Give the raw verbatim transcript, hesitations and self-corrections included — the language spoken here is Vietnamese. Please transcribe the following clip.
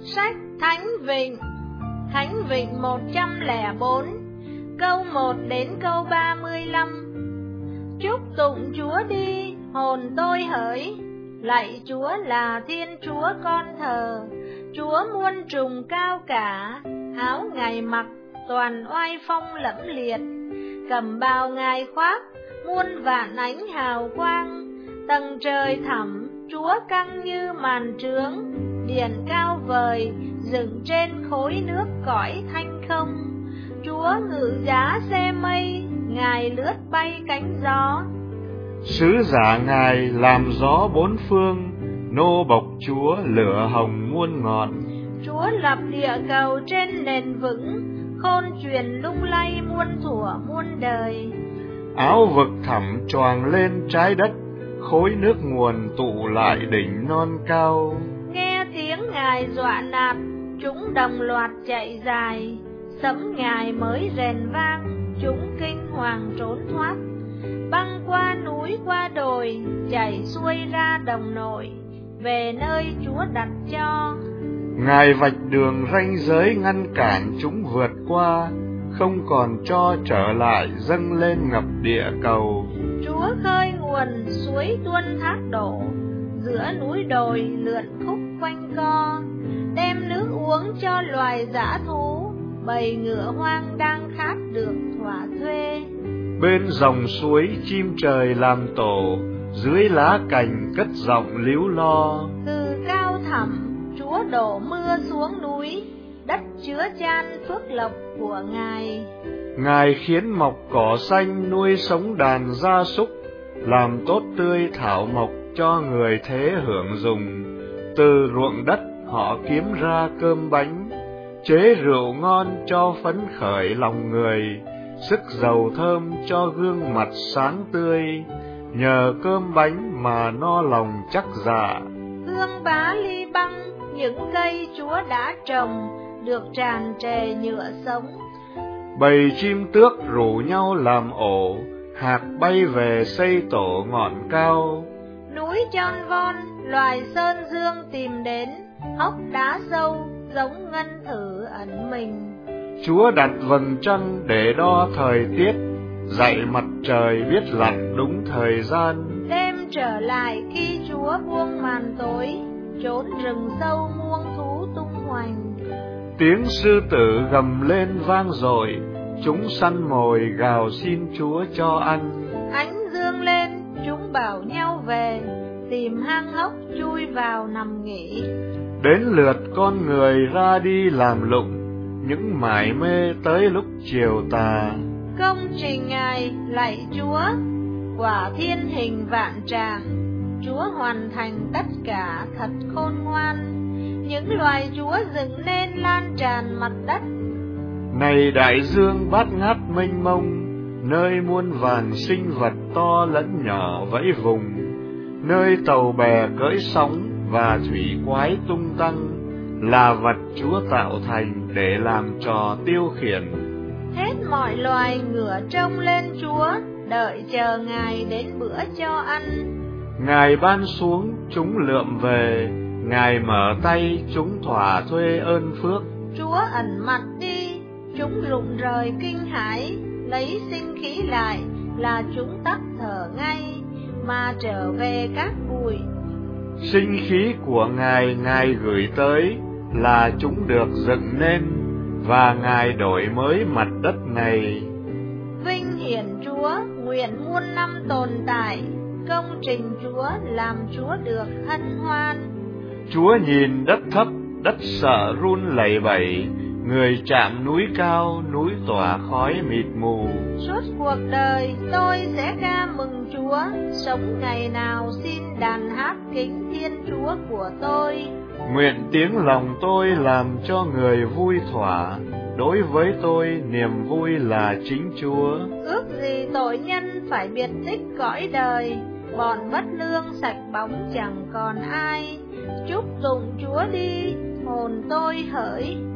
Sách Thánh Vịnh. Thánh Vịnh một trăm lẻ bốn, câu một đến câu ba mươi lăm. Chúc tụng Chúa đi, hồn tôi hỡi, lạy Chúa là Thiên Chúa con thờ. Chúa muôn trùng cao cả, áo Ngài mặc toàn oai phong lẫm liệt. Cẩm bào Ngài khoác, muôn vạn ánh hào quang. Tầng trời thẳm, Chúa căng như màn trướng. Điện cao vời, dựng trên khối nước cõi thanh không. Chúa ngự giá xe mây, Ngài lướt bay cánh gió. Sứ giả Ngài làm gió bốn phương, nô bộc Chúa lửa hồng muôn ngọn. Chúa lập địa cầu trên nền vững, khôn truyền lung lay muôn thuở muôn đời. Áo vực thẳm choàng lên trái đất, khối nước nguồn tụ lại đỉnh non cao. Nghe tiếng Ngài dọa nạt, chúng đồng loạt chạy dài. Sấm Ngài mới rền vang, chúng kinh hoàng trốn thoát. Băng qua núi qua đồi, chảy xuôi ra đồng nội, về nơi Chúa đặt cho. Ngài vạch đường ranh giới ngăn cản chúng vượt qua, không còn cho trở lại dâng lên ngập địa cầu. Chúa khơi nguồn suối tuôn thác đổ, giữa núi đồi lượn khúc quanh co. Đem nước uống cho loài dã thú, bầy ngựa hoang đang khát được thỏa thuê. Bên dòng suối chim trời làm tổ, dưới lá cành cất giọng líu lo. Từ cao thẳm Chúa đổ mưa xuống núi, đất chứa chan phước lộc của Ngài. Ngài khiến mọc cỏ xanh nuôi sống đàn gia súc, làm tốt tươi thảo mộc cho người thế hưởng dùng. Từ ruộng đất họ kiếm ra cơm bánh, chế rượu ngon cho phấn khởi lòng người, sức dầu thơm cho gương mặt sáng tươi. Nhờ cơm bánh mà no lòng chắc dạ. Hương bá ly băng, những cây Chúa đã trồng, được tràn trề nhựa sống. Bầy chim tước rủ nhau làm ổ, hạc bay về xây tổ ngọn cao. Núi tròn von, loài sơn dương tìm đến, hốc đá sâu giống ngân thử ẩn mình. Chúa đặt vầng trăng để đo thời tiết, dạy mặt trời biết lặn đúng thời gian. Đêm trở lại khi Chúa buông màn tối, trốn rừng sâu muông thú tung hoành. Tiếng sư tử gầm lên vang dội, chúng săn mồi gào xin Chúa cho ăn. Ánh dương lên, chúng bảo nhau về, tìm hang hốc chui vào nằm nghỉ. Đến lượt con người ra đi làm lụng, những mải mê tới lúc chiều tà. Công trình Ngài lạy Chúa, quả thiên hình vạn tràng. Chúa hoàn thành tất cả thật khôn ngoan, những loài Chúa dựng nên lan tràn mặt đất. Này đại dương bát ngát mênh mông, nơi muôn vàn sinh vật to lẫn nhỏ vẫy vùng, nơi tàu bè cưỡi sóng và thủy quái tung tăng, là vật Chúa tạo thành để làm trò tiêu khiển. Hết mọi loài ngửa trông lên Chúa, đợi chờ Ngài đến bữa cho ăn. Ngài ban xuống chúng lượm về, Ngài mở tay chúng thỏa thuê ơn phước. Chúa ẩn mặt đi, chúng rụng rời kinh hãi, lấy sinh khí lại là chúng tắt thở ngay, mà trở về các bụi. Sinh khí của Ngài Ngài gửi tới, là chúng được dựng nên, và Ngài đổi mới mặt đất này. Vinh hiển Chúa, nguyện muôn năm tồn tại, công trình Chúa làm Chúa được hân hoan. Chúa nhìn đất thấp, đất sợ run lẩy bẩy, người chạm núi cao, núi tỏa khói mịt mù. Suốt cuộc đời tôi sẽ ca mừng Chúa, sống ngày nào xin đàn hát kính Thiên Chúa của tôi. Nguyện tiếng lòng tôi làm cho người vui thỏa, đối với tôi niềm vui là chính Chúa. Ước gì tội nhân phải biệt tích cõi đời, bọn bất lương sạch bóng chẳng còn ai. Chúc tụng Chúa đi, hồn tôi hỡi.